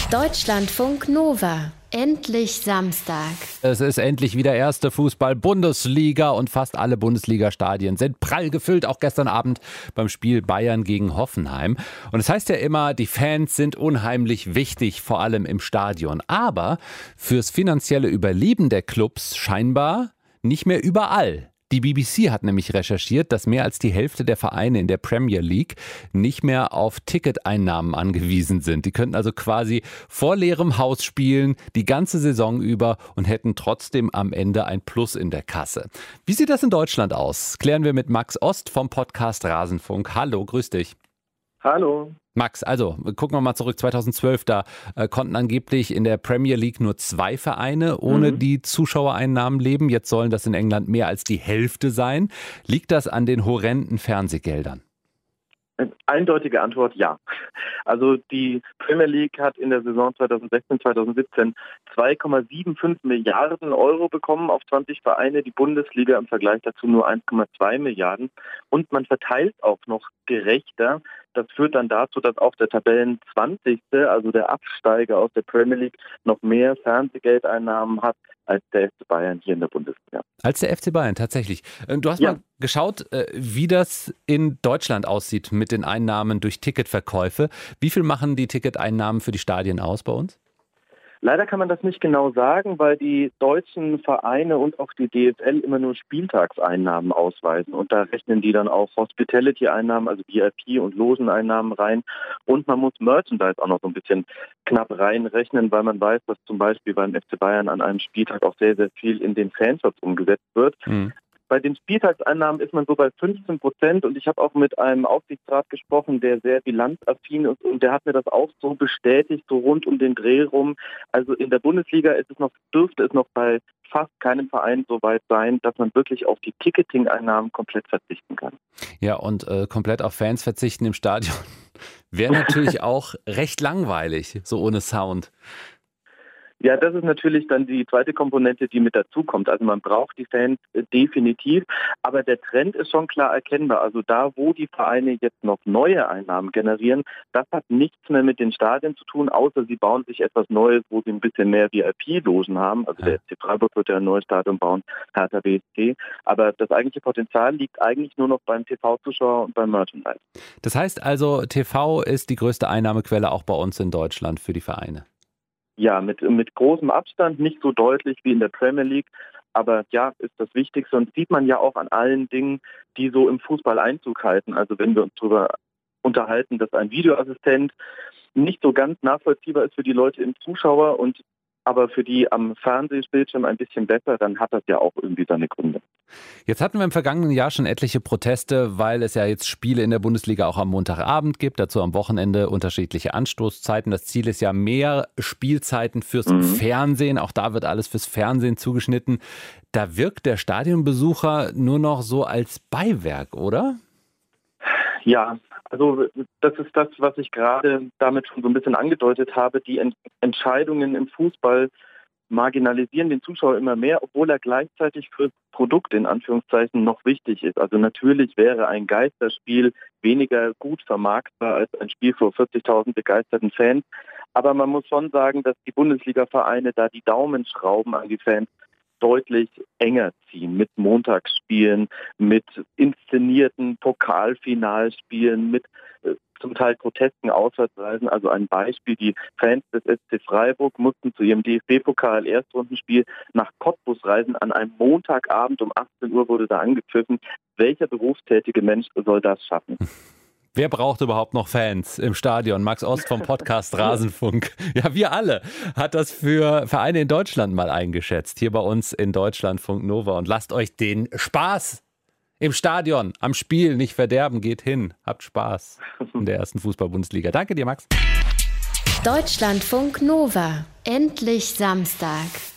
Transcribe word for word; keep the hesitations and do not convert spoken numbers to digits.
Deutschlandfunk Nova. Endlich Samstag. Es ist endlich wieder erste Fußball-Bundesliga und fast alle Bundesliga-Stadien sind prall gefüllt, auch gestern Abend beim Spiel Bayern gegen Hoffenheim. Und es heißt ja immer, die Fans sind unheimlich wichtig, vor allem im Stadion. Aber fürs finanzielle Überleben der Clubs scheinbar nicht mehr überall. Die B B C hat nämlich recherchiert, dass mehr als die Hälfte der Vereine in der Premier League nicht mehr auf Ticketeinnahmen angewiesen sind. Die könnten also quasi vor leerem Haus spielen, die ganze Saison über und hätten trotzdem am Ende ein Plus in der Kasse. Wie sieht das in Deutschland aus? Klären wir mit Max Ost vom Podcast Rasenfunk. Hallo, grüß dich. Hallo. Max, also gucken wir mal zurück, zweitausendzwölf, da äh, konnten angeblich in der Premier League nur zwei Vereine ohne mhm. die Zuschauereinnahmen leben. Jetzt sollen das in England mehr als die Hälfte sein. Liegt das an den horrenden Fernsehgeldern? Eindeutige Antwort, ja. Also die Premier League hat in der Saison zweitausendsechzehn zweitausendsiebzehn zwei Komma fünfundsiebzig Milliarden Euro bekommen auf zwanzig Vereine, die Bundesliga im Vergleich dazu nur eins Komma zwei Milliarden. Und man verteilt auch noch gerechter. Das führt dann dazu, dass auch der Tabellenzwanzigste, also der Absteiger aus der Premier League, noch mehr Fernsehgeldeinnahmen hat als der F C Bayern hier in der Bundesliga. Als der F C Bayern, tatsächlich. Du hast ja. mal geschaut, wie das in Deutschland aussieht mit den Einnahmen durch Ticketverkäufe. Wie viel machen die Ticketeinnahmen für die Stadien aus bei uns? Leider kann man das nicht genau sagen, weil die deutschen Vereine und auch die D F L immer nur Spieltagseinnahmen ausweisen. Und da rechnen die dann auch Hospitality-Einnahmen, also V I P- und Logeneinnahmen rein. Und man muss Merchandise auch noch so ein bisschen knapp reinrechnen, weil man weiß, dass zum Beispiel beim F C Bayern an einem Spieltag auch sehr, sehr viel in den Fanshops umgesetzt wird. Mhm. Bei den Spieltagseinnahmen ist man so bei fünfzehn Prozent und ich habe auch mit einem Aufsichtsrat gesprochen, der sehr bilanzaffin ist und der hat mir das auch so bestätigt, so rund um den Dreh rum. Also in der Bundesliga ist es noch, dürfte es noch bei fast keinem Verein so weit sein, dass man wirklich auf die Ticketing-Einnahmen komplett verzichten kann. Ja, und äh, komplett auf Fans verzichten im Stadion wäre natürlich auch recht langweilig, so ohne Sound. Ja, das ist natürlich dann die zweite Komponente, die mit dazukommt. Also man braucht die Fans äh, definitiv, aber der Trend ist schon klar erkennbar. Also da, wo die Vereine jetzt noch neue Einnahmen generieren, das hat nichts mehr mit den Stadien zu tun, außer sie bauen sich etwas Neues, wo sie ein bisschen mehr V I P-Logen haben. Also der F C Freiburg wird ja ein neues Stadion bauen, Hertha B S C. Aber das eigentliche Potenzial liegt eigentlich nur noch beim T V-Zuschauer und beim Merchandise. Das heißt also, T V ist die größte Einnahmequelle auch bei uns in Deutschland für die Vereine? Ja, mit, mit großem Abstand, nicht so deutlich wie in der Premier League, aber ja, ist das Wichtigste und sieht man ja auch an allen Dingen, die so im Fußball Einzug halten. Also wenn wir uns darüber unterhalten, dass ein Videoassistent nicht so ganz nachvollziehbar ist für die Leute im Zuschauer und aber für die am Fernsehbildschirm ein bisschen besser, dann hat das ja auch irgendwie seine Gründe. Jetzt hatten wir im vergangenen Jahr schon etliche Proteste, weil es ja jetzt Spiele in der Bundesliga auch am Montagabend gibt, dazu am Wochenende unterschiedliche Anstoßzeiten. Das Ziel ist ja mehr Spielzeiten fürs mhm. Fernsehen, auch da wird alles fürs Fernsehen zugeschnitten. Da wirkt der Stadionbesucher nur noch so als Beiwerk, oder? Ja, also das ist das, was ich gerade damit schon so ein bisschen angedeutet habe. Die Ent- Entscheidungen im Fußball marginalisieren den Zuschauer immer mehr, obwohl er gleichzeitig für Produkt in Anführungszeichen noch wichtig ist. Also natürlich wäre ein Geisterspiel weniger gut vermarktbar als ein Spiel vor vierzigtausend begeisterten Fans. Aber man muss schon sagen, dass die Bundesliga-Vereine da die Daumenschrauben an die Fans deutlich enger ziehen mit Montagsspielen, mit inszenierten Pokalfinalspielen, mit äh, zum Teil grotesken Auswärtsreisen. Also ein Beispiel, die Fans des S C Freiburg mussten zu ihrem D F B-Pokal-Erstrundenspiel nach Cottbus reisen. An einem Montagabend um achtzehn Uhr wurde da angepfiffen. Welcher berufstätige Mensch soll das schaffen? Wer braucht überhaupt noch Fans im Stadion? Max Ost vom Podcast Rasenfunk. Ja, wir alle. Hat das für Vereine in Deutschland mal eingeschätzt. Hier bei uns in Deutschlandfunk Nova. Und lasst euch den Spaß im Stadion, am Spiel nicht verderben. Geht hin. Habt Spaß in der ersten Fußball-Bundesliga. Danke dir, Max. Deutschlandfunk Nova. Endlich Samstag.